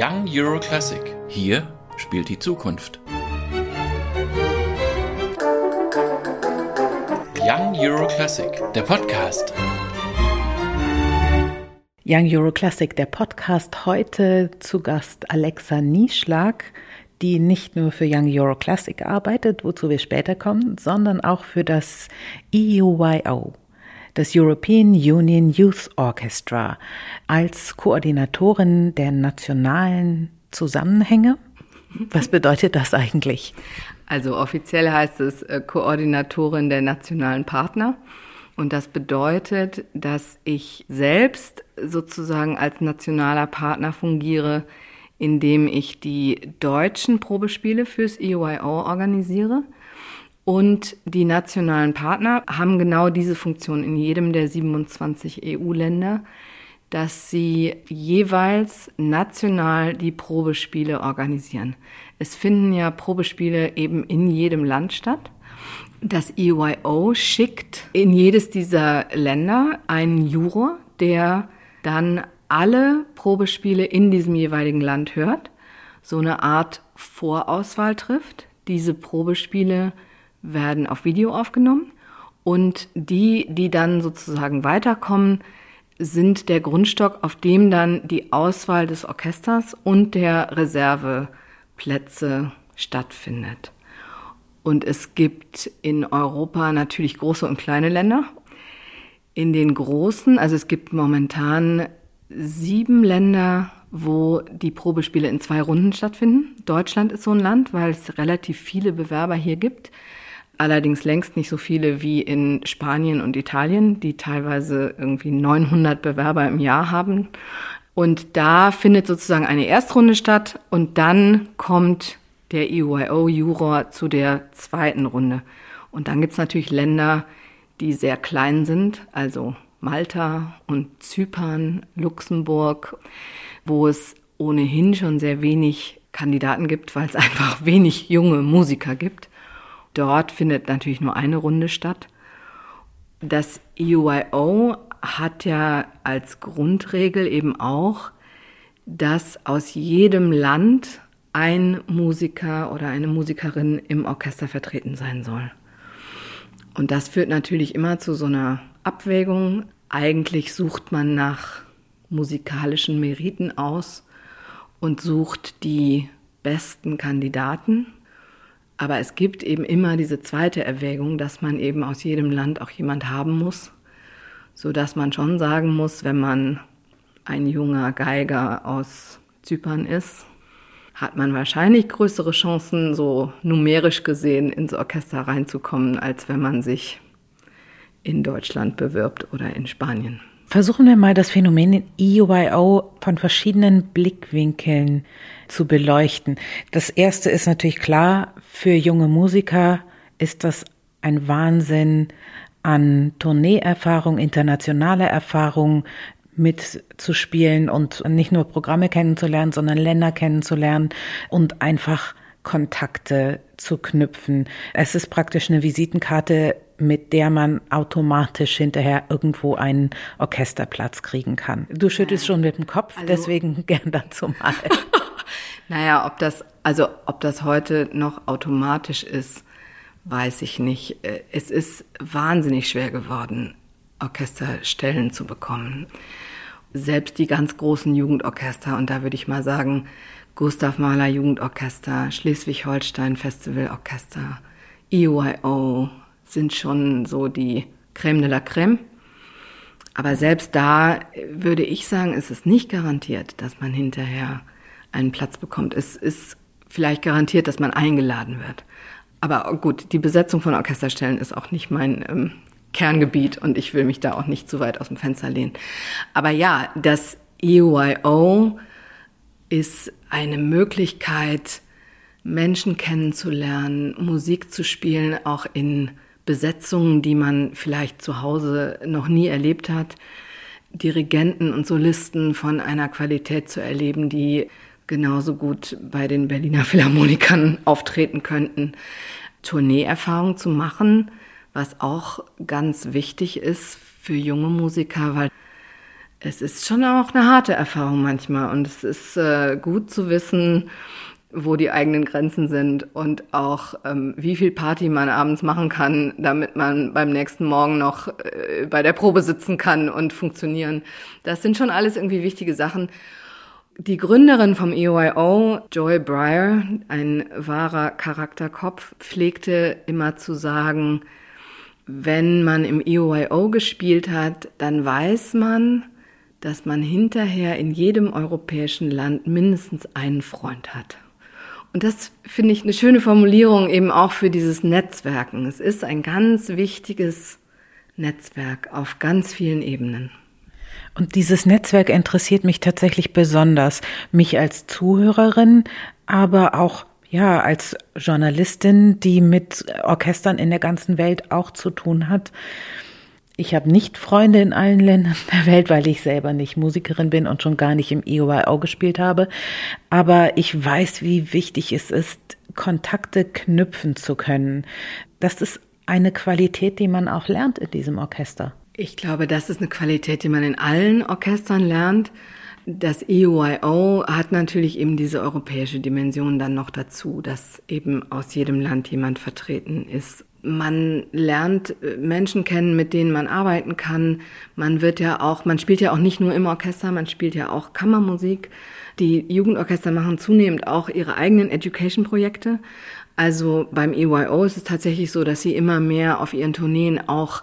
Young Euro Classic. Hier spielt die Zukunft. Young Euro Classic, der Podcast. Young Euro Classic, der Podcast. Heute zu Gast Alexa Nieschlag, die nicht nur für Young Euro Classic arbeitet, wozu wir später kommen, sondern auch für das EUYO, das European Union Youth Orchestra, als Koordinatorin der nationalen Zusammenhänge. Was bedeutet das eigentlich? Also offiziell heißt es Koordinatorin der nationalen Partner. Und das bedeutet, dass ich selbst sozusagen als nationaler Partner fungiere, indem ich die deutschen Probespiele fürs EUYO organisiere. Und die nationalen Partner haben genau diese Funktion in jedem der 27 EU-Länder, dass sie jeweils national die Probespiele organisieren. Es finden ja Probespiele eben in jedem Land statt. Das EUYO schickt in jedes dieser Länder einen Juror, der dann alle Probespiele in diesem jeweiligen Land hört, so eine Art Vorauswahl trifft. Diese Probespiele werden auf Video aufgenommen und die dann sozusagen weiterkommen, sind der Grundstock, auf dem dann die Auswahl des Orchesters und der Reserveplätze stattfindet. Und es gibt in Europa natürlich große und kleine Länder. In den großen, also es gibt momentan 7 Länder, wo die Probespiele in 2 Runden stattfinden. Deutschland ist so ein Land, weil es relativ viele Bewerber hier gibt. Allerdings längst nicht so viele wie in Spanien und Italien, die teilweise irgendwie 900 Bewerber im Jahr haben. Und da findet sozusagen eine Erstrunde statt und dann kommt der EUYO-Juror zu der zweiten Runde. Und dann gibt's natürlich Länder, die sehr klein sind, also Malta und Zypern, Luxemburg, wo es ohnehin schon sehr wenig Kandidaten gibt, weil es einfach wenig junge Musiker gibt. Dort findet natürlich nur eine Runde statt. Das EUYO hat ja als Grundregel eben auch, dass aus jedem Land ein Musiker oder eine Musikerin im Orchester vertreten sein soll. Und das führt natürlich immer zu so einer Abwägung. Eigentlich sucht man nach musikalischen Meriten aus und sucht die besten Kandidaten. Aber es gibt eben immer diese zweite Erwägung, dass man eben aus jedem Land auch jemand haben muss, sodass man schon sagen muss, wenn man ein junger Geiger aus Zypern ist, hat man wahrscheinlich größere Chancen, so numerisch gesehen ins Orchester reinzukommen, als wenn man sich in Deutschland bewirbt oder in Spanien. Versuchen wir mal das Phänomen EUYO von verschiedenen Blickwinkeln zu beleuchten. Das erste ist natürlich klar, für junge Musiker ist das ein Wahnsinn an Tourneeerfahrung, internationaler Erfahrung mitzuspielen und nicht nur Programme kennenzulernen, sondern Länder kennenzulernen und einfach Kontakte zu knüpfen. Es ist praktisch eine Visitenkarte, mit der man automatisch hinterher irgendwo einen Orchesterplatz kriegen kann. Du schüttelst schon mit dem Kopf, deswegen gern dazu mal. Naja, ob das heute noch automatisch ist, weiß ich nicht. Es ist wahnsinnig schwer geworden, Orchesterstellen zu bekommen. Selbst die ganz großen Jugendorchester, und da würde ich mal sagen, Gustav Mahler Jugendorchester, Schleswig-Holstein Festivalorchester, EUYO sind schon so die Crème de la Crème. Aber selbst da würde ich sagen, ist es nicht garantiert, dass man hinterher einen Platz bekommt. Es ist vielleicht garantiert, dass man eingeladen wird. Aber gut, die Besetzung von Orchesterstellen ist auch nicht mein Kerngebiet und ich will mich da auch nicht zu weit aus dem Fenster lehnen. Aber ja, das EUYO ist eine Möglichkeit, Menschen kennenzulernen, Musik zu spielen, auch in Besetzungen, die man vielleicht zu Hause noch nie erlebt hat, Dirigenten und Solisten von einer Qualität zu erleben, die genauso gut bei den Berliner Philharmonikern auftreten könnten, Tourneeerfahrung zu machen, was auch ganz wichtig ist für junge Musiker, weil Es ist schon auch eine harte Erfahrung manchmal und es ist gut zu wissen, wo die eigenen Grenzen sind und auch wie viel Party man abends machen kann, damit man beim nächsten Morgen noch bei der Probe sitzen kann und funktionieren. Das sind schon alles irgendwie wichtige Sachen. Die Gründerin vom EOIO, Joy Breyer, ein wahrer Charakterkopf, pflegte immer zu sagen, wenn man im EOIO gespielt hat, dann weiß man, dass man hinterher in jedem europäischen Land mindestens einen Freund hat. Und das finde ich eine schöne Formulierung eben auch für dieses Netzwerken. Es ist ein ganz wichtiges Netzwerk auf ganz vielen Ebenen. Und dieses Netzwerk interessiert mich tatsächlich besonders, mich als Zuhörerin, aber auch als Journalistin, die mit Orchestern in der ganzen Welt auch zu tun hat. Ich habe nicht Freunde in allen Ländern der Welt, weil ich selber nicht Musikerin bin und schon gar nicht im EOIO gespielt habe. Aber ich weiß, wie wichtig es ist, Kontakte knüpfen zu können. Das ist eine Qualität, die man auch lernt in diesem Orchester. Ich glaube, das ist eine Qualität, die man in allen Orchestern lernt. Das EOIO hat natürlich eben diese europäische Dimension dann noch dazu, dass eben aus jedem Land jemand vertreten ist. Man lernt Menschen kennen, mit denen man arbeiten kann. Man spielt ja auch nicht nur im Orchester, man spielt ja auch Kammermusik. Die Jugendorchester machen zunehmend auch ihre eigenen Education-Projekte. Also beim EOIO ist es tatsächlich so, dass sie immer mehr auf ihren Tourneen auch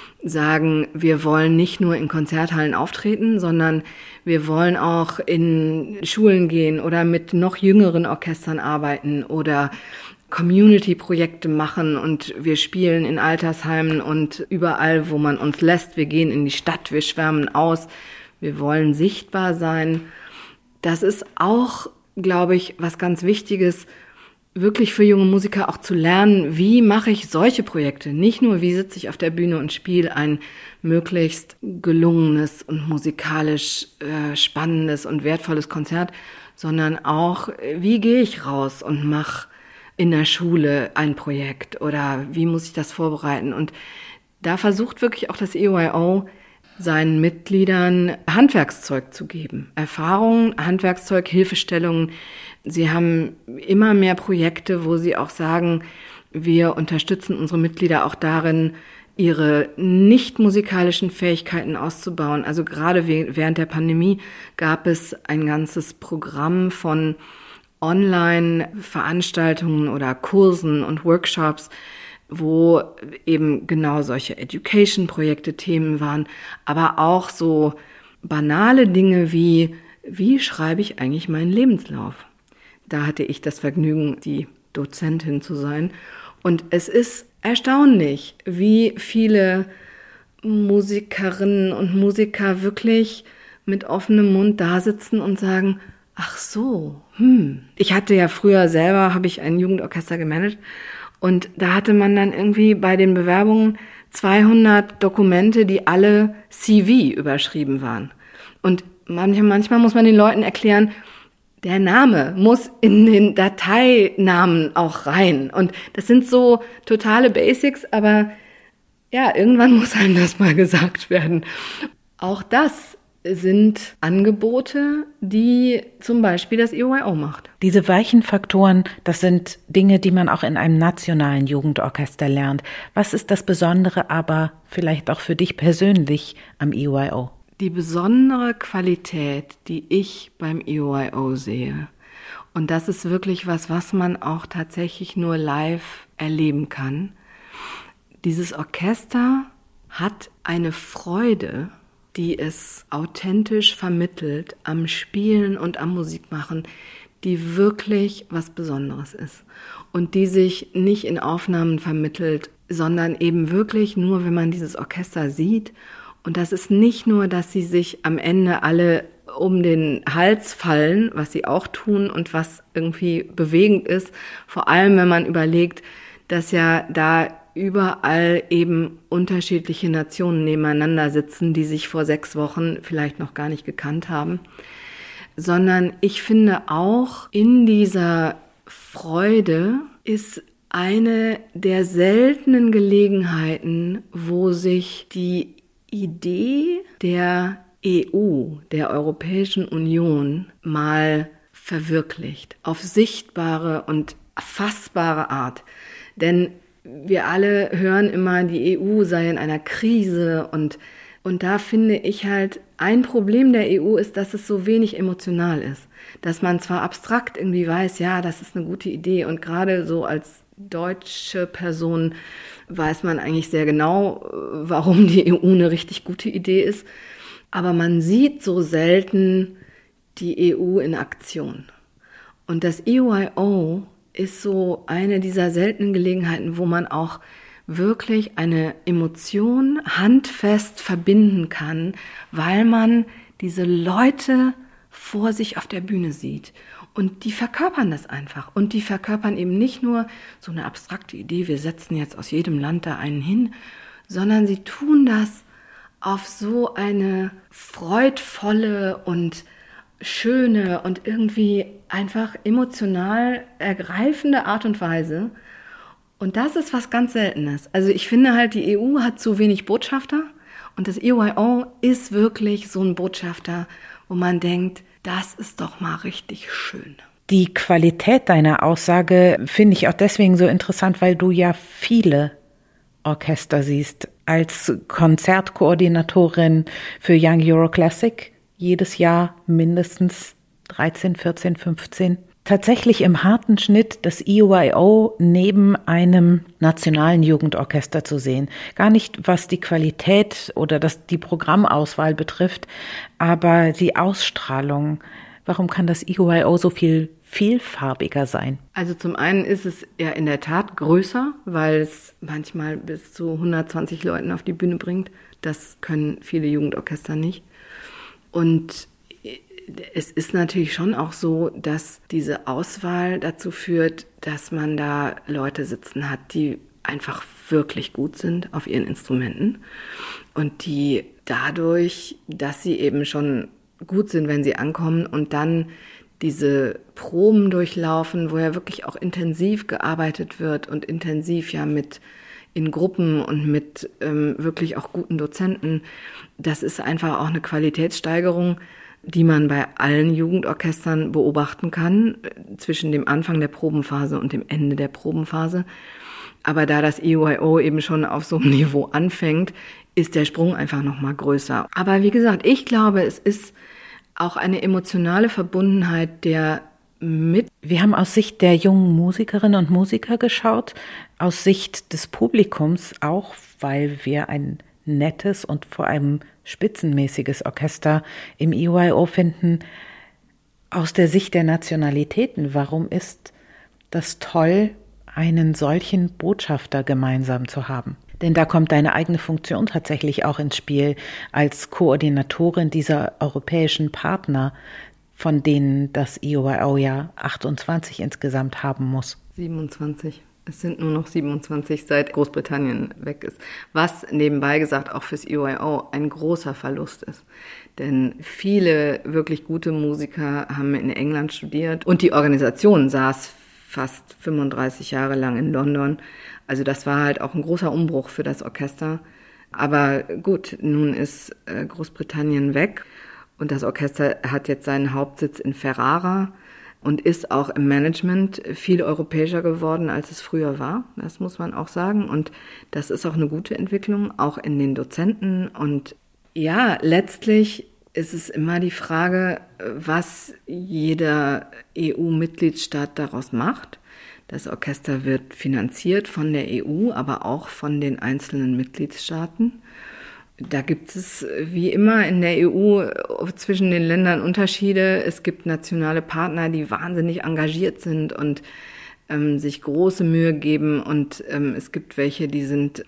sagen, wir wollen nicht nur in Konzerthallen auftreten, sondern wir wollen auch in Schulen gehen oder mit noch jüngeren Orchestern arbeiten oder Community-Projekte machen und wir spielen in Altersheimen und überall, wo man uns lässt. Wir gehen in die Stadt, wir schwärmen aus, wir wollen sichtbar sein. Das ist auch, glaube ich, was ganz Wichtiges, wirklich für junge Musiker auch zu lernen, wie mache ich solche Projekte? Nicht nur, wie sitze ich auf der Bühne und spiele ein möglichst gelungenes und musikalisch spannendes und wertvolles Konzert, sondern auch, wie gehe ich raus und mache in der Schule ein Projekt oder wie muss ich das vorbereiten? Und da versucht wirklich auch das EOIO, seinen Mitgliedern Handwerkszeug zu geben. Erfahrung, Handwerkszeug, Hilfestellungen. Sie haben immer mehr Projekte, wo sie auch sagen, wir unterstützen unsere Mitglieder auch darin, ihre nicht musikalischen Fähigkeiten auszubauen. Also gerade während der Pandemie gab es ein ganzes Programm von Online-Veranstaltungen oder Kursen und Workshops, wo eben genau solche Education-Projekte Themen waren, aber auch so banale Dinge wie schreibe ich eigentlich meinen Lebenslauf? Da hatte ich das Vergnügen, die Dozentin zu sein. Und es ist erstaunlich, wie viele Musikerinnen und Musiker wirklich mit offenem Mund da sitzen und sagen, ach so, Ich hatte ja früher selber, habe ich ein Jugendorchester gemanagt und da hatte man dann irgendwie bei den Bewerbungen 200 Dokumente, die alle CV überschrieben waren. Und manchmal muss man den Leuten erklären, der Name muss in den Dateinamen auch rein. Und das sind so totale Basics, aber ja, irgendwann muss einem das mal gesagt werden. Auch das sind Angebote, die zum Beispiel das EOIO macht. Diese weichen Faktoren, das sind Dinge, die man auch in einem nationalen Jugendorchester lernt. Was ist das Besondere aber vielleicht auch für dich persönlich am EOIO? Die besondere Qualität, die ich beim EOIO sehe, und das ist wirklich was man auch tatsächlich nur live erleben kann. Dieses Orchester hat eine Freude, die es authentisch vermittelt am Spielen und am Musikmachen, die wirklich was Besonderes ist und die sich nicht in Aufnahmen vermittelt, sondern eben wirklich nur, wenn man dieses Orchester sieht. Und das ist nicht nur, dass sie sich am Ende alle um den Hals fallen, was sie auch tun und was irgendwie bewegend ist, vor allem wenn man überlegt, dass ja da überall eben unterschiedliche Nationen nebeneinander sitzen, die sich vor 6 Wochen vielleicht noch gar nicht gekannt haben, sondern ich finde auch in dieser Freude ist eine der seltenen Gelegenheiten, wo sich die Idee der EU, der Europäischen Union, mal verwirklicht. Auf sichtbare und fassbare Art. Denn wir alle hören immer, die EU sei in einer Krise und da finde ich halt, ein Problem der EU ist, dass es so wenig emotional ist. Dass man zwar abstrakt irgendwie weiß, ja, das ist eine gute Idee und gerade so als deutsche Person weiß man eigentlich sehr genau, warum die EU eine richtig gute Idee ist. Aber man sieht so selten die EU in Aktion. Und das EYO ist so eine dieser seltenen Gelegenheiten, wo man auch wirklich eine Emotion handfest verbinden kann, weil man diese Leute vor sich auf der Bühne sieht. Und die verkörpern das einfach. Und die verkörpern eben nicht nur so eine abstrakte Idee, wir setzen jetzt aus jedem Land da einen hin, sondern sie tun das auf so eine freudvolle und schöne und irgendwie einfach emotional ergreifende Art und Weise. Und das ist was ganz Seltenes. Also ich finde halt, die EU hat zu wenig Botschafter und das EYO ist wirklich so ein Botschafter, wo man denkt, das ist doch mal richtig schön. Die Qualität deiner Aussage finde ich auch deswegen so interessant, weil du ja viele Orchester siehst. Als Konzertkoordinatorin für Young Euro Classic jedes Jahr mindestens 13, 14, 15. Tatsächlich im harten Schnitt das EYO neben einem nationalen Jugendorchester zu sehen. Gar nicht, was die Qualität oder die Programmauswahl betrifft, aber die Ausstrahlung. Warum kann das EYO so viel vielfarbiger sein? Also zum einen ist es ja in der Tat größer, weil es manchmal bis zu 120 Leuten auf die Bühne bringt. Das können viele Jugendorchester nicht. Und es ist natürlich schon auch so, dass diese Auswahl dazu führt, dass man da Leute sitzen hat, die einfach wirklich gut sind auf ihren Instrumenten und die dadurch, dass sie eben schon gut sind, wenn sie ankommen und dann diese Proben durchlaufen, wo ja wirklich auch intensiv gearbeitet wird und intensiv ja in Gruppen und mit wirklich auch guten Dozenten. Das ist einfach auch eine Qualitätssteigerung, die man bei allen Jugendorchestern beobachten kann, zwischen dem Anfang der Probenphase und dem Ende der Probenphase. Aber da das EYO eben schon auf so einem Niveau anfängt, ist der Sprung einfach nochmal größer. Aber wie gesagt, ich glaube, es ist auch eine emotionale Verbundenheit der mit. Wir haben aus Sicht der jungen Musikerinnen und Musiker geschaut, aus Sicht des Publikums auch, weil wir ein nettes und vor allem spitzenmäßiges Orchester im EYO finden. Aus der Sicht der Nationalitäten, warum ist das toll, einen solchen Botschafter gemeinsam zu haben? Denn da kommt deine eigene Funktion tatsächlich auch ins Spiel als Koordinatorin dieser europäischen Partner, von denen das EYO ja 28 insgesamt haben muss. 27. Es sind nur noch 27, seit Großbritannien weg ist. Was nebenbei gesagt auch fürs EYO ein großer Verlust ist. Denn viele wirklich gute Musiker haben in England studiert und die Organisation saß fast 35 Jahre lang in London. Also das war halt auch ein großer Umbruch für das Orchester. Aber gut, nun ist Großbritannien weg und das Orchester hat jetzt seinen Hauptsitz in Ferrara und ist auch im Management viel europäischer geworden, als es früher war. Das muss man auch sagen. Und das ist auch eine gute Entwicklung, auch in den Dozenten. Und ja, letztlich ist es immer die Frage, was jeder EU-Mitgliedstaat daraus macht. Das Orchester wird finanziert von der EU, aber auch von den einzelnen Mitgliedstaaten. Da gibt es wie immer in der EU zwischen den Ländern Unterschiede. Es gibt nationale Partner, die wahnsinnig engagiert sind und sich große Mühe geben. Und es gibt welche, die sind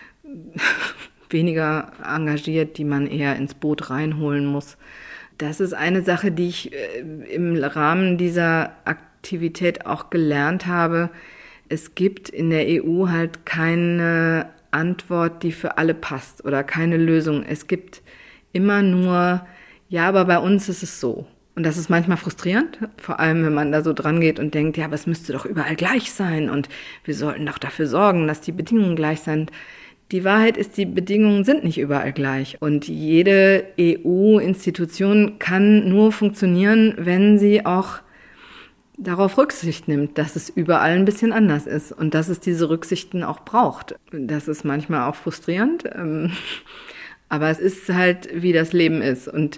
weniger engagiert, die man eher ins Boot reinholen muss. Das ist eine Sache, die ich im Rahmen dieser Aktivität auch gelernt habe. Es gibt in der EU halt keine Antwort, die für alle passt oder keine Lösung. Es gibt immer nur, ja, aber bei uns ist es so. Und das ist manchmal frustrierend, vor allem wenn man da so dran geht und denkt, ja, aber es müsste doch überall gleich sein und wir sollten doch dafür sorgen, dass die Bedingungen gleich sind. Die Wahrheit ist, die Bedingungen sind nicht überall gleich. Und jede EU-Institution kann nur funktionieren, wenn sie auch darauf Rücksicht nimmt, dass es überall ein bisschen anders ist und dass es diese Rücksichten auch braucht. Das ist manchmal auch frustrierend, aber es ist halt, wie das Leben ist. Und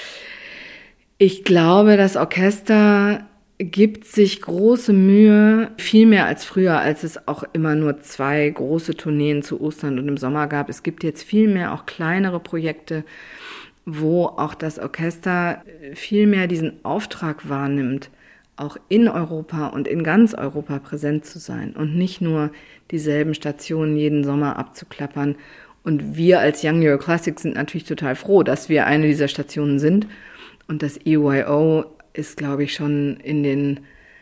ich glaube, das Orchester gibt sich große Mühe, viel mehr als früher, als es auch immer nur 2 große Tourneen zu Ostern und im Sommer gab. Es gibt jetzt viel mehr auch kleinere Projekte, wo auch das Orchester viel mehr diesen Auftrag wahrnimmt, auch in Europa und in ganz Europa präsent zu sein und nicht nur dieselben Stationen jeden Sommer abzuklappern. Und wir als Young Euroclassic sind natürlich total froh, dass wir eine dieser Stationen sind. Und das EYO ist, glaube ich, schon in den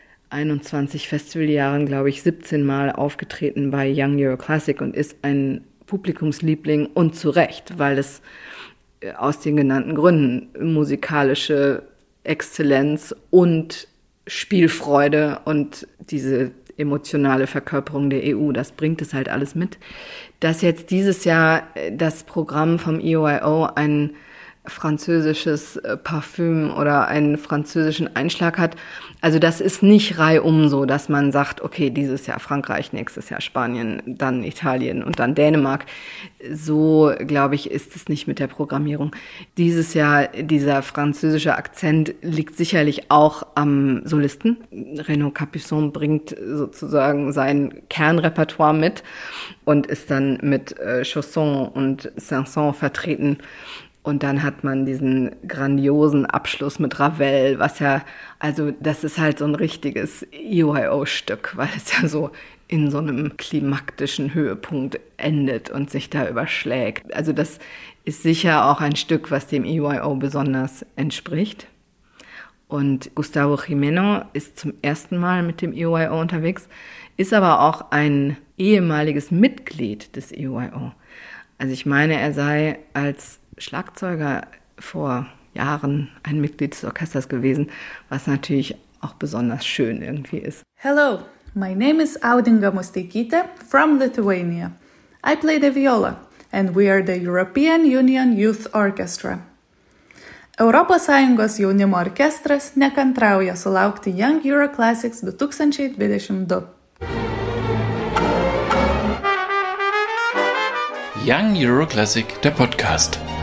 21 Festivaljahren, glaube ich, 17 Mal aufgetreten bei Young Euroclassic und ist ein Publikumsliebling und zu Recht, weil es aus den genannten Gründen musikalische Exzellenz und Spielfreude und diese emotionale Verkörperung der EU, das bringt es halt alles mit. Dass jetzt dieses Jahr das Programm vom EYO ein französisches Parfüm oder einen französischen Einschlag hat. Also das ist nicht reihum so, dass man sagt, okay, dieses Jahr Frankreich, nächstes Jahr Spanien, dann Italien und dann Dänemark. So, glaube ich, ist es nicht mit der Programmierung. Dieses Jahr, dieser französische Akzent liegt sicherlich auch am Solisten. Renaud Capuçon bringt sozusagen sein Kernrepertoire mit und ist dann mit Chausson und Saint-Saëns vertreten. Und dann hat man diesen grandiosen Abschluss mit Ravel, was ja, also das ist halt so ein richtiges EYO-Stück, weil es ja so in so einem klimaktischen Höhepunkt endet und sich da überschlägt. Also das ist sicher auch ein Stück, was dem EYO besonders entspricht. Und Gustavo Gimeno ist zum ersten Mal mit dem EYO unterwegs, ist aber auch ein ehemaliges Mitglied des EYO. Also ich meine, er sei als Schlagzeuger vor Jahren ein Mitglied des Orchesters gewesen, was natürlich auch besonders schön irgendwie ist. Hello, my name is Audinga Musteikytė from Lithuania. I play the viola and we are the European Union Youth Orchestra. ES jaunimo orkestras nekantrauja sulaukti Young Euroclassics 2022. Young Euroclassic, der Podcast.